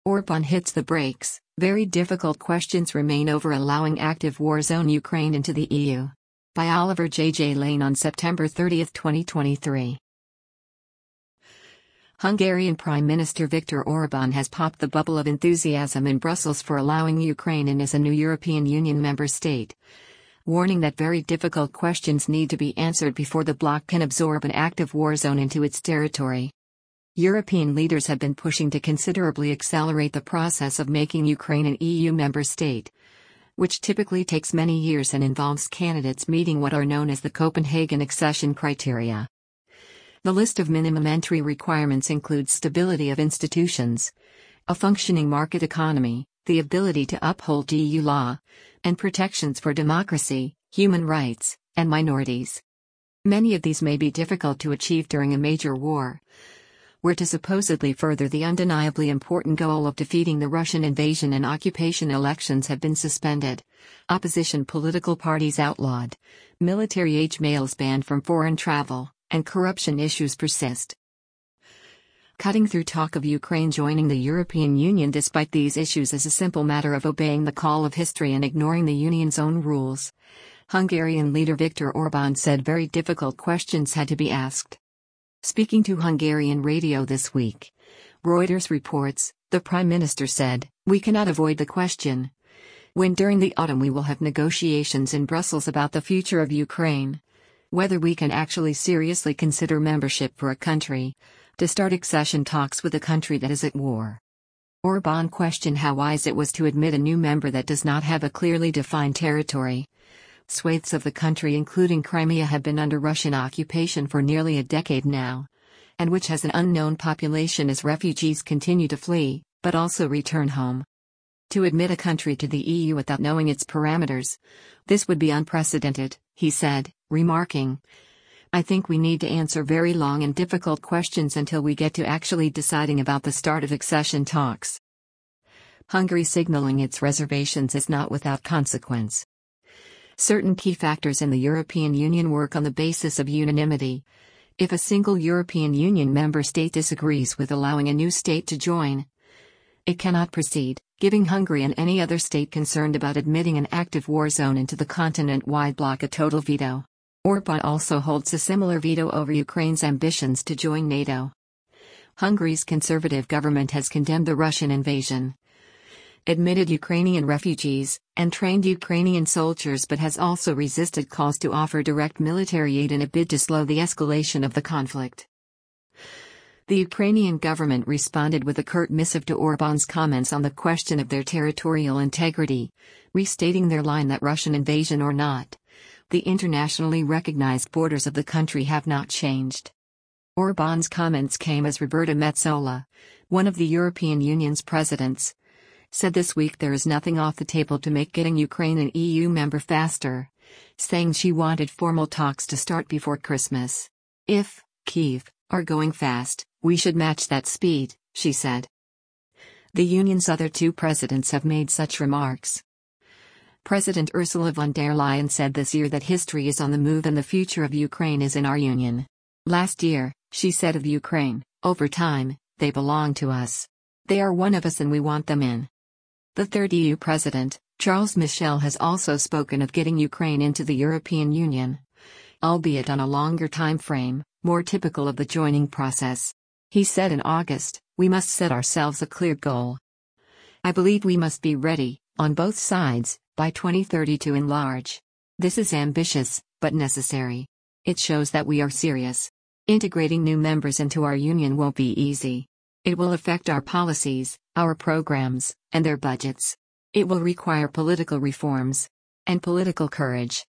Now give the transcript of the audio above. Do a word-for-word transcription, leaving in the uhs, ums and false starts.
Orban hits the brakes. Very difficult questions remain over allowing active war zone Ukraine into the E U. By Oliver J. J. Lane on September thirtieth, twenty twenty-three. Hungarian Prime Minister Viktor Orban has popped the bubble of enthusiasm in Brussels for allowing Ukraine in as a new European Union member state, warning that very difficult questions need to be answered before the bloc can absorb an active war zone into its territory. European leaders have been pushing to considerably accelerate the process of making Ukraine an E U member state, which typically takes many years and involves candidates meeting what are known as the Copenhagen accession criteria. The list of minimum entry requirements includes stability of institutions, a functioning market economy, the ability to uphold E U law, and protections for democracy, human rights, and minorities. Many of these may be difficult to achieve during a major war, where to supposedly further the undeniably important goal of defeating the Russian invasion and occupation, elections have been suspended, opposition political parties outlawed, military-age males banned from foreign travel, and corruption issues persist. Cutting through talk of Ukraine joining the European Union despite these issues is a simple matter of obeying the call of history and ignoring the Union's own rules. Hungarian leader Viktor Orban said very difficult questions had to be asked. Speaking to Hungarian radio this week, Reuters reports, the Prime Minister said, "We cannot avoid the question. When during the autumn we will have negotiations in Brussels about the future of Ukraine, whether we can actually seriously consider membership for a country, to start accession talks with a country that is at war." Orban questioned how wise it was to admit a new member that does not have a clearly defined territory. Swathes of the country including Crimea have been under Russian occupation for nearly a decade now, and which has an unknown population as refugees continue to flee, but also return home. To admit a country to the E U without knowing its parameters, this would be unprecedented, he said, remarking, "I think we need to answer very long and difficult questions until we get to actually deciding about the start of accession talks." Hungary signaling its reservations is not without consequence. Certain key factors in the European Union work on the basis of unanimity. If a single European Union member state disagrees with allowing a new state to join, it cannot proceed, giving Hungary and any other state concerned about admitting an active war zone into the continent-wide bloc a total veto. Orban also holds a similar veto over Ukraine's ambitions to join NATO. Hungary's conservative government has condemned the Russian invasion, admitted Ukrainian refugees, and trained Ukrainian soldiers, but has also resisted calls to offer direct military aid in a bid to slow the escalation of the conflict. The Ukrainian government responded with a curt missive to Orban's comments on the question of their territorial integrity, restating their line that Russian invasion or not, the internationally recognized borders of the country have not changed. Orban's comments came as Roberta Metsola, one of the European Union's presidents, said this week there is nothing off the table to make getting Ukraine an E U member faster, saying she wanted formal talks to start before Christmas. "If Kyiv are going fast, we should match that speed," she said. The Union's other two presidents have made such remarks. President Ursula von der Leyen said this year that history is on the move and the future of Ukraine is in our Union. Last year, she said of Ukraine, "Over time, they belong to us. They are one of us and we want them in." The third E U president, Charles Michel, has also spoken of getting Ukraine into the European Union, albeit on a longer time frame, more typical of the joining process. He said in August, "We must set ourselves a clear goal. I believe we must be ready, on both sides, by twenty thirty to enlarge. This is ambitious, but necessary. It shows that we are serious. Integrating new members into our union won't be easy. It will affect our policies, our programs, and their budgets. It will require political reforms and political courage.